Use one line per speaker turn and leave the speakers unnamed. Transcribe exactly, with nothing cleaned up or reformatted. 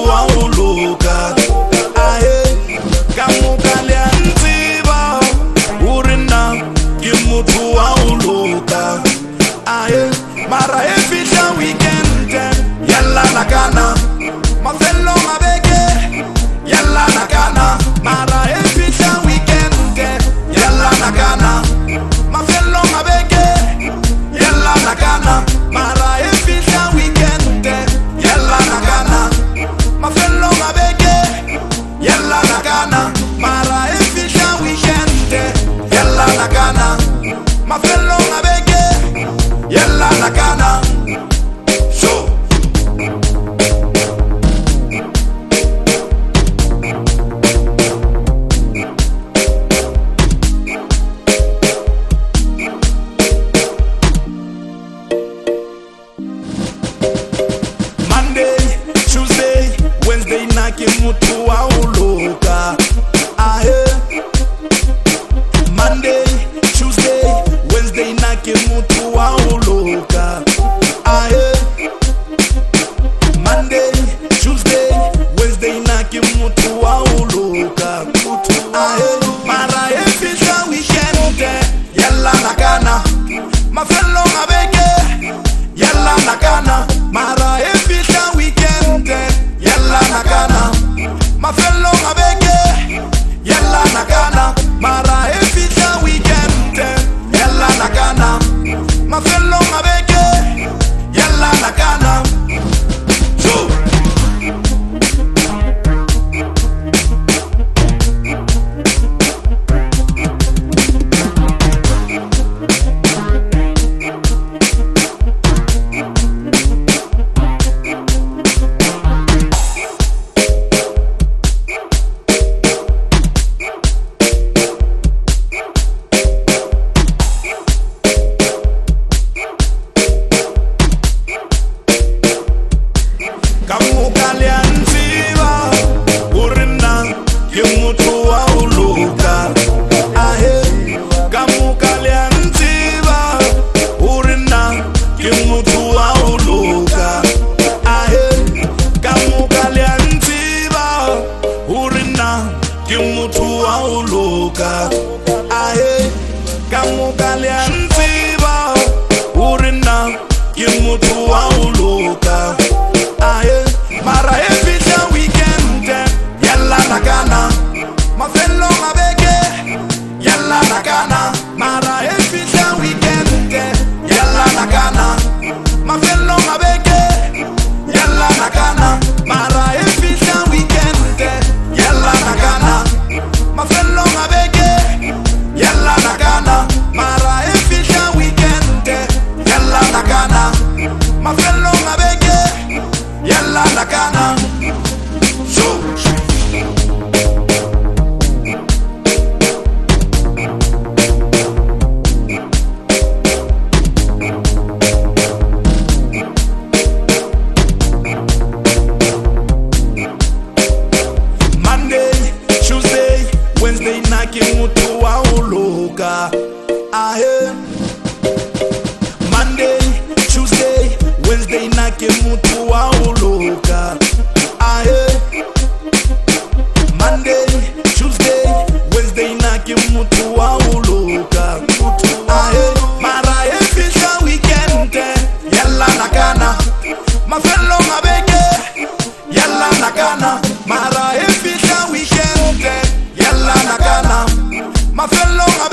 mutu wa uluka. Aye, kamukale nziba urina ki mutu wa uluka. Aye, mara efisha weekend yalla nakana mafelo mabeke yalla nakana mara efisha weekend yalla nakana mafelo mabeke yalla nakana mara efisha weekend yalla nakana mafelo mabeke yalla nakana mara efisha weekend yalla nakana mafelo mabeke yalla nakana. So Monday, Tuesday, Wednesday naki mutu wa uluka. Ahe. Monday, Tuesday, Wednesday naki mutu wa uluka. Ahe. Monday, Tuesday, Wednesday naki mutu wa uluka. Ahe. Mara efisha weekend yalla nakana mafelo mabeke yalla nakana mara efisha weekend yalla nakana mafelo mabeke yalla nakana mara efisha weekend yalla nakana mafelo mabeke yalla nakana. So kamukale nziba urina ki mutu wa uluka. Ahe, kamukale nziba urina ki mutu wa uluka. Ahe, kamukale nziba urina ki mutu wa uluka. Ahe, kamukale nziba urina ki mutu wa uluka. Aye, mara efisha weekend yalla nakana mafelo mabeke yalla nakana mara efisha weekend yalla nakana mafelo mabeke yalla nakana mara efisha weekend yalla nakana mafelo mabeke yalla nakana mara efisha weekend yalla nakana mafelo mabeke yalla nakana. So Monday, Tuesday, Wednesday naki mutu wa uluka. Ahe. Monday, Tuesday, Wednesday naki mutu wa uluka. Ahe. Monday, Tuesday, Wednesday naki mutu wa uluka. Ahe. Mara efisha weekend yalla nakana mafelo mabeke yalla nakana mara efisha weekend yalla nakana mafelo mabeke